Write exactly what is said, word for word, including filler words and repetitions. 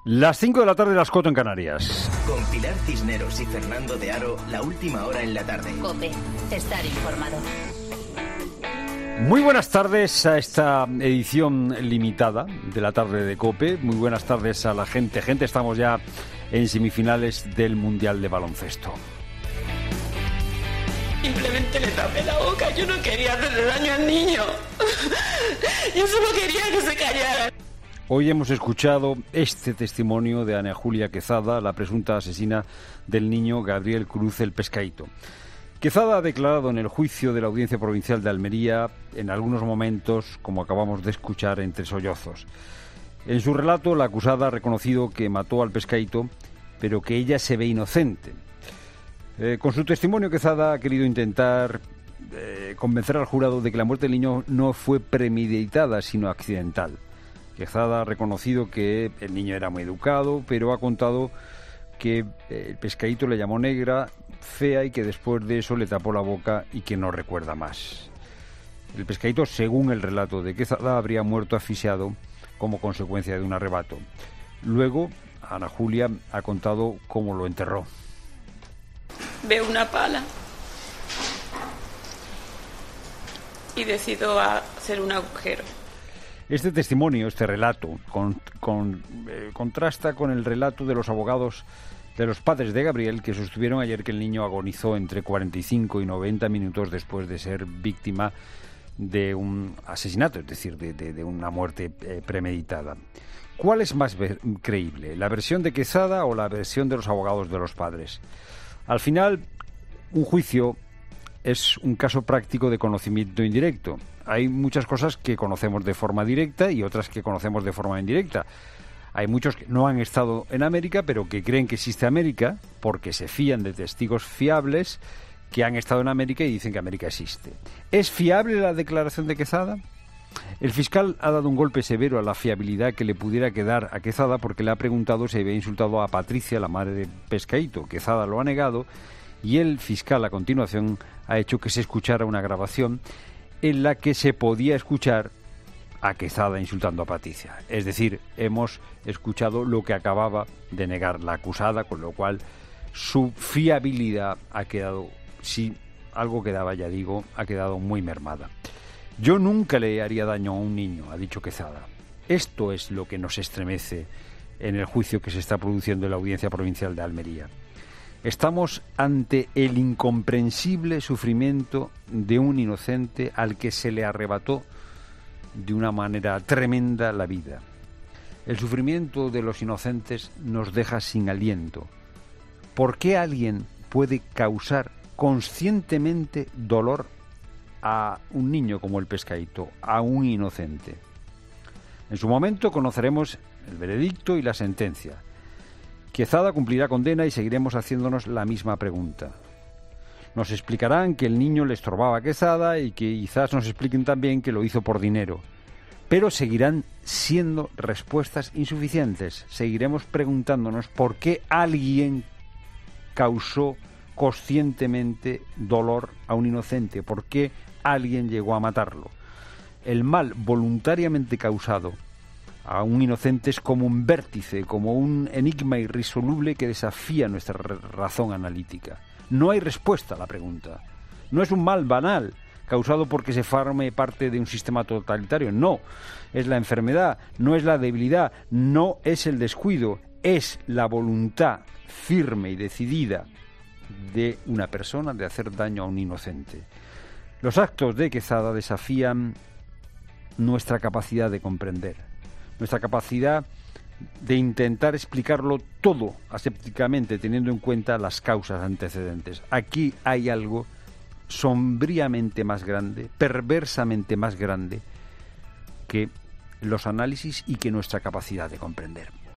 Las cinco de la tarde, las cuatro en Canarias. Con Pilar Cisneros y Fernando de Aro, la última hora en la tarde. COPE, estar informado. Muy buenas tardes a esta edición limitada de la tarde de COPE. Muy buenas tardes a la gente. Gente, estamos ya en semifinales del Mundial de Baloncesto. Simplemente le tapé la boca. Yo no quería hacerle daño al niño. Yo solo quería que se callara. Hoy hemos escuchado este testimonio de Ana Julia Quezada, la presunta asesina del niño Gabriel Cruz el Pescaíto. Quezada ha declarado en el juicio de la Audiencia Provincial de Almería, en algunos momentos, como acabamos de escuchar, entre sollozos. En su relato, la acusada ha reconocido que mató al Pescaíto, pero que ella se ve inocente. Eh, con su testimonio, Quezada ha querido intentar eh, convencer al jurado de que la muerte del niño no fue premeditada, sino accidental. Quezada ha reconocido que el niño era muy educado, pero ha contado que el Pescaíto le llamó negra, fea, y que después de eso le tapó la boca y que no recuerda más. El Pescaíto, según el relato de Quezada, habría muerto asfixiado como consecuencia de un arrebato. Luego, Ana Julia ha contado cómo lo enterró. Veo una pala y decido hacer un agujero. Este testimonio, este relato, con, con, eh, contrasta con el relato de los abogados de los padres de Gabriel, que sostuvieron ayer que el niño agonizó entre cuarenta y cinco y noventa minutos después de ser víctima de un asesinato, es decir, de, de, de una muerte eh, premeditada. ¿Cuál es más ver- creíble, la versión de Quezada o la versión de los abogados de los padres? Al final, un juicio es un caso práctico de conocimiento indirecto. Hay muchas cosas que conocemos de forma directa y otras que conocemos de forma indirecta. Hay muchos que no han estado en América, pero que creen que existe América porque se fían de testigos fiables que han estado en América y dicen que América existe. ¿Es fiable la declaración de Quezada? El fiscal ha dado un golpe severo a la fiabilidad que le pudiera quedar a Quezada porque le ha preguntado si había insultado a Patricia, la madre de Pescaíto. Quezada lo ha negado y el fiscal, a continuación, ha hecho que se escuchara una grabación en la que se podía escuchar a Quezada insultando a Patricia. Es decir, hemos escuchado lo que acababa de negar la acusada, con lo cual su fiabilidad ha quedado, si algo quedaba, ya digo, ha quedado muy mermada. Yo nunca le haría daño a un niño, ha dicho Quezada. Esto es lo que nos estremece en el juicio que se está produciendo en la Audiencia Provincial de Almería. Estamos ante el incomprensible sufrimiento de un inocente al que se le arrebató de una manera tremenda la vida. El sufrimiento de los inocentes nos deja sin aliento. ¿Por qué alguien puede causar conscientemente dolor a un niño como el Pescaíto, a un inocente? En su momento conoceremos el veredicto y la sentencia. Quezada cumplirá condena y seguiremos haciéndonos la misma pregunta. Nos explicarán que el niño le estorbaba a Quezada y que quizás nos expliquen también que lo hizo por dinero. Pero seguirán siendo respuestas insuficientes. Seguiremos preguntándonos por qué alguien causó conscientemente dolor a un inocente, por qué alguien llegó a matarlo. El mal voluntariamente causado a un inocente es como un vértice, como un enigma irresoluble que desafía nuestra razón analítica. No hay respuesta a la pregunta. No es un mal banal causado porque se forme parte de un sistema totalitario. No, es la enfermedad, no es la debilidad, no es el descuido, es la voluntad firme y decidida de una persona de hacer daño a un inocente. Los actos de Quezada desafían nuestra capacidad de comprender, nuestra capacidad de intentar explicarlo todo asépticamente, teniendo en cuenta las causas antecedentes. Aquí hay algo sombríamente más grande, perversamente más grande que los análisis y que nuestra capacidad de comprender.